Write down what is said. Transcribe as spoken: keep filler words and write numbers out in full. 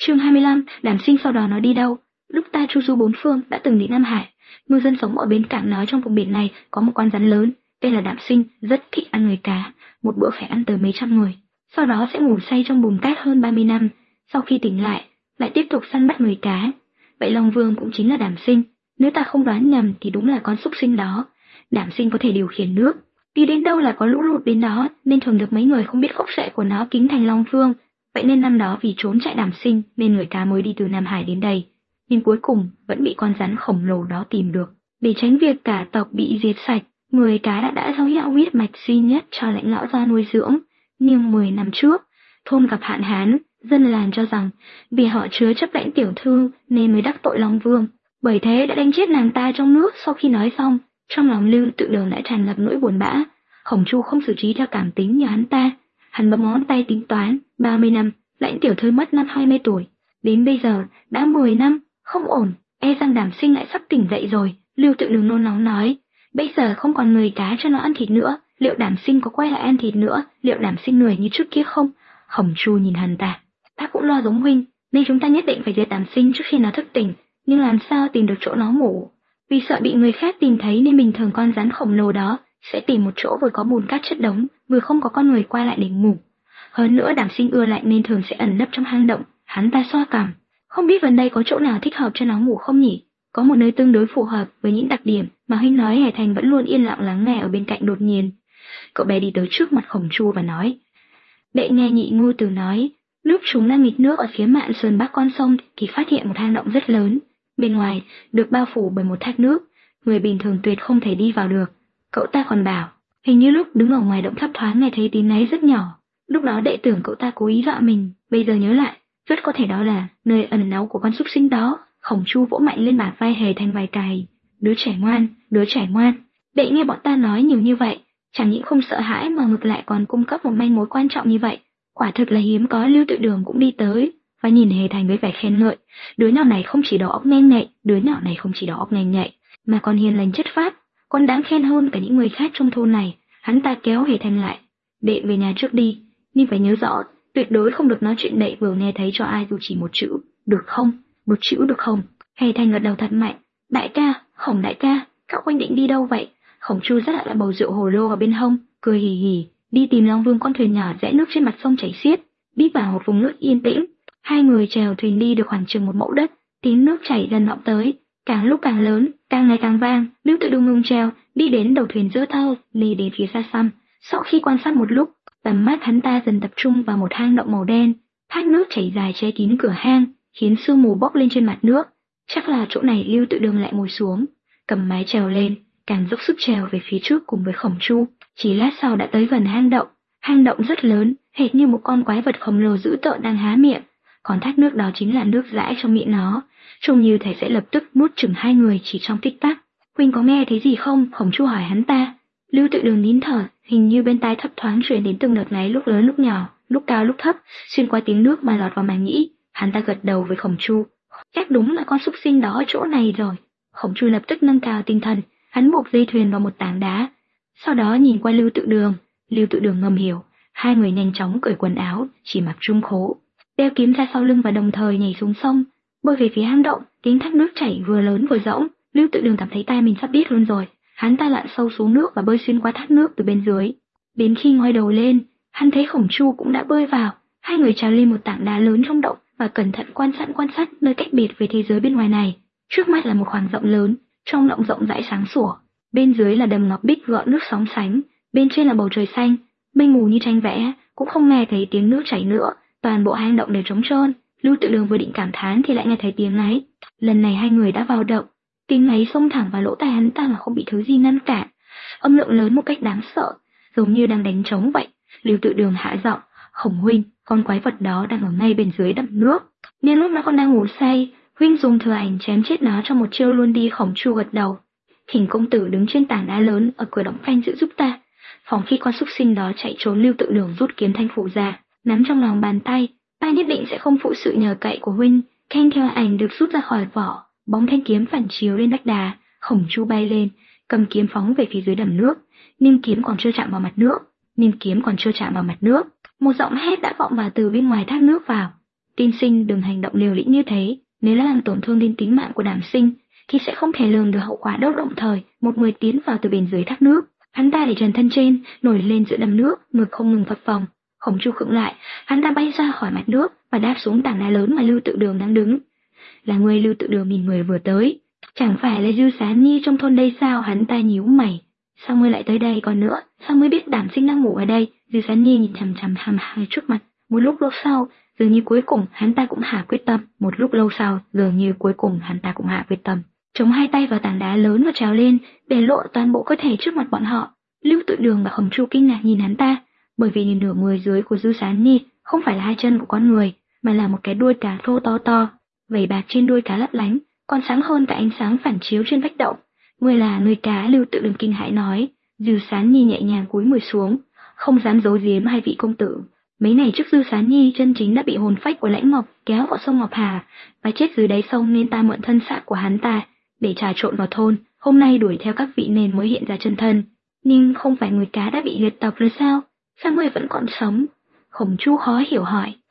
Chương hai mươi lăm, Đàm Sinh sau đó nó đi đâu? Lúc ta chu du bốn phương đã từng đến Nam Hải, ngư dân sống ở bên cảng nói trong vùng biển này có một con rắn lớn, tên là Đàm Sinh, rất thích ăn người cá, một bữa phải ăn tới mấy trăm người. Sau đó sẽ ngủ say trong bùn cát hơn ba mươi năm, sau khi tỉnh lại, lại tiếp tục săn bắt người cá. Vậy Long Vương cũng chính là Đàm Sinh, nếu ta không đoán nhầm thì đúng là con súc sinh đó. Đàm Sinh có thể điều khiển nước, đi đến đâu là có lũ lụt đến đó, nên thường được mấy người không biết gốc rễ của nó kính thành Long Vương. Vậy nên năm đó vì trốn chạy Đàm Sinh nên người cá mới đi từ Nam Hải đến đây, nhưng cuối cùng vẫn bị con rắn khổng lồ đó tìm được. Để tránh việc cả tộc bị diệt sạch, người cá đã đã giao hiệu huyết mạch duy nhất cho lãnh lão gia nuôi dưỡng. Nhưng mười năm trước, thôn gặp hạn hán, dân làng cho rằng vì họ chứa chấp lãnh tiểu thư nên mới đắc tội Long Vương, bởi thế đã đánh chết nàng ta trong nước. Sau khi nói xong, trong lòng Lưu Tự Đường đã tràn ngập nỗi buồn bã. Khổng Chu không xử trí theo cảm tính như hắn ta, hắn bấm ngón tay tính toán, ba mươi năm, lãnh tiểu thư mất năm hai mươi tuổi, đến bây giờ đã mười năm, không ổn, e rằng Đàm Sinh lại sắp tỉnh dậy rồi. Lưu Tự Đường nôn nóng nói, bây giờ không còn người cá cho nó ăn thịt nữa, liệu Đàm Sinh có quay lại ăn thịt nữa, liệu Đàm Sinh lười như trước kia không? Khổng Chu nhìn hắn ta, ta cũng lo giống huynh, nên chúng ta nhất định phải diệt Đàm Sinh trước khi nó thức tỉnh, nhưng làm sao tìm được chỗ nó ngủ? Vì sợ bị người khác tìm thấy nên bình thường con rắn khổng lồ đó sẽ tìm một chỗ vừa có bùn cát chất đống, vừa không có con người qua lại để ngủ. Hơn nữa Đàm Sinh ưa lạnh nên thường sẽ ẩn nấp trong hang động. Hắn ta xoa cằm, không biết gần đây có chỗ nào thích hợp cho nó ngủ không nhỉ? Có một nơi tương đối phù hợp với những đặc điểm mà huynh nói. Hải Thành vẫn luôn yên lặng lắng nghe ở bên cạnh. Đột nhiên, cậu bé đi tới trước mặt Khổng Chu và nói: đệ nghe nhị ngu tử nói, lúc chúng đang nghịch nước ở phía mạn sườn bắc con sông thì phát hiện một hang động rất lớn, bên ngoài được bao phủ bởi một thác nước, người bình thường tuyệt không thể đi vào được. Cậu ta còn bảo, hình như lúc đứng ở ngoài động thấp thoáng nghe thấy tiếng náy rất nhỏ. Lúc đó đệ tưởng cậu ta cố ý dọa mình, bây giờ nhớ lại, rất có thể đó là nơi ẩn náu của con súc sinh đó. Khổng Chu vỗ mạnh lên bả vai Hề Thành vài cài. Đứa trẻ ngoan, đứa trẻ ngoan. Đệ nghe bọn ta nói nhiều như vậy, chẳng những không sợ hãi mà ngược lại còn cung cấp một manh mối quan trọng như vậy. Quả thực là hiếm có. Lưu Tự Đường cũng đi tới và nhìn Hề Thành với vẻ khen ngợi. Đứa nhỏ này không chỉ đầu óc nhanh nhạy, đứa nhỏ này không chỉ đầu óc nhanh nhạy, mà còn hiền lành chất phác, còn đáng khen hơn cả những người khác trong thôn này. Hắn ta kéo Hề Thành lại, đệ về nhà trước đi, nhưng phải nhớ rõ, tuyệt đối không được nói chuyện đệ vừa nghe thấy cho ai dù chỉ một chữ, được không? Một chữ được không? Hề Thành gật đầu thật mạnh. Đại ca, Khổng đại ca, cậu huynh định đi đâu vậy? Khổng Chu dắt lại bầu rượu hồ lô ở bên hông, cười hì hì, đi tìm Long Vương con thuyền nhỏ rẽ nước trên mặt sông chảy xiết, đi vào một vùng nước yên tĩnh. Hai người chèo thuyền đi được khoảng chừng một mẫu đất, tiếng nước chảy dần vọng tới, càng lúc càng lớn, càng ngày càng vang. Lưu Tự Đường ngừng chèo, đi đến đầu thuyền giữa thao, lì đến phía xa xăm. Sau khi quan sát một lúc, tầm mắt hắn ta dần tập trung vào một hang động màu đen, thác nước chảy dài che kín cửa hang, khiến sương mù bốc lên trên mặt nước. Chắc là chỗ này. Lưu Tự Đường lại ngồi xuống, cầm mái chèo lên, càng dốc sức chèo về phía trước cùng với Khổng Chu. Chỉ lát sau đã tới gần hang động. Hang động rất lớn, hệt như một con quái vật khổng lồ dữ tợn đang há miệng, còn thác nước đó chính là nước dãi trong miệng nó, trông như thể sẽ lập tức nuốt chửng hai người chỉ trong tích tắc. Huynh có nghe thấy gì không? Khổng Chu hỏi hắn ta. Lưu Tự Đường nín thở, hình như bên tai thấp thoáng truyền đến từng đợt ngáy, lúc lớn lúc nhỏ, lúc cao lúc thấp, xuyên qua tiếng nước mà lọt vào màng nhĩ. Hắn ta gật đầu với Khổng Chu. Chắc đúng là con súc sinh đó ở chỗ này rồi. Khổng Chu lập tức nâng cao tinh thần, hắn buộc dây thuyền vào một tảng đá, sau đó nhìn qua Lưu Tự Đường. Lưu Tự Đường ngầm hiểu, hai người nhanh chóng cởi quần áo, chỉ mặc trung khố, đeo kiếm ra sau lưng và đồng thời nhảy xuống sông, bơi về phía hang động. Tiếng thác nước chảy vừa lớn vừa rỗng, Lưu Tự Đường cảm thấy tai mình sắp điếc luôn rồi. Hắn ta lặn sâu xuống nước và bơi xuyên qua thác nước từ bên dưới. Đến khi ngoi đầu lên, hắn thấy Khổng Chu cũng đã bơi vào. Hai người trèo lên một tảng đá lớn trong động và cẩn thận quan sát quan sát nơi cách biệt với thế giới bên ngoài này. Trước mắt là một khoảng rộng lớn, trong động rộng rãi sáng sủa. Bên dưới là đầm ngọc bích gợn nước sóng sánh, bên trên là bầu trời xanh, mây mù như tranh vẽ, cũng không nghe thấy tiếng nước chảy nữa, toàn bộ hang động đều trống trơn. Lưu Tự Đường vừa định cảm thán thì lại nghe thấy tiếng ngáy. Lần này hai người đã vào động, tiếng ngáy xông thẳng vào lỗ tai hắn ta mà không bị thứ gì ngăn cản, âm lượng lớn một cách đáng sợ, giống như đang đánh trống vậy. Lưu Tự Đường hạ giọng, Khổng huynh, con quái vật đó đang ở ngay bên dưới đầm nước, nên lúc nó còn đang ngủ say, huynh dùng thừa ảnh chém chết nó trong một chiêu luôn đi. Khổng Chu gật đầu. Thỉnh công tử đứng trên tảng đá lớn ở cửa động phanh giữ giúp ta, phòng khi con súc sinh đó chạy trốn. Lưu Tự Đường rút kiếm thanh phủ ra, nắm trong lòng bàn tay. Ta nhất định sẽ không phụ sự nhờ cậy của huynh. Thanh theo ảnh được rút ra khỏi vỏ, bóng thanh kiếm phản chiếu lên vách đá. Khổng Chu bay lên, cầm kiếm phóng về phía dưới đầm nước. Nhưng kiếm còn chưa chạm vào mặt nước, nhưng kiếm còn chưa chạm vào mặt nước. Một giọng hét đã vọng vào từ bên ngoài thác nước vào. Tiên sinh đừng hành động liều lĩnh như thế, nếu là làm tổn thương đến tính mạng của Đảm Sinh, thì sẽ không thể lường được hậu quả đâu. Động thời, một người tiến vào từ bên dưới thác nước, hắn ta để trần thân trên, nổi lên giữa đầm nước, ngực không ngừng phập phồng. Khổng Chu khựng lại, hắn ta bay ra khỏi mặt nước và đáp xuống tảng đá lớn mà Lưu Tự Đường đang đứng. Là người? Lưu Tự Đường nhìn người vừa tới, chẳng phải là Dư Sán Nhi trong thôn đây sao? Hắn ta nhíu mày, sao ngươi lại tới đây? Còn nữa, sao ngươi biết Đảm Sinh đang ngủ ở đây? Dư Sán Nhi nhìn chằm chằm hàm hai trước mặt. Một lúc lâu sau, dường như cuối cùng hắn ta cũng hạ quyết tâm. Một lúc lâu sau, dường như cuối cùng hắn ta cũng hạ quyết tâm. Chống hai tay vào tảng đá lớn và trèo lên, để lộ toàn bộ cơ thể trước mặt bọn họ. Lưu Tự Đường và Khổng Chu kinh ngạc nhìn hắn ta, bởi vì nhìn nửa người dưới của Dư Sán Nhi không phải là hai chân của con người, mà là một cái đuôi cá thô to to, vảy bạc trên đuôi cá lấp lánh, còn sáng hơn cả ánh sáng phản chiếu trên vách động. Ngươi là nuôi cá? Lưu Tự Đường kinh hãi nói. Dư Sán Nhi nhẹ nhàng cúi người xuống, không dám giấu giếm hai vị công tử. Mấy ngày trước Dư Sán Nhi chân chính đã bị hồn phách của Lãnh Ngọc kéo vào sông Ngọc Hà, và chết dưới đáy sông, nên ta mượn thân xác của hắn ta để trà trộn vào thôn. Hôm nay đuổi theo các vị nên mới hiện ra chân thân. Nhưng không phải người cá đã bị huyệt tộc rồi sao? Sao ngươi vẫn còn sống? Khổng Chu khó hiểu hỏi.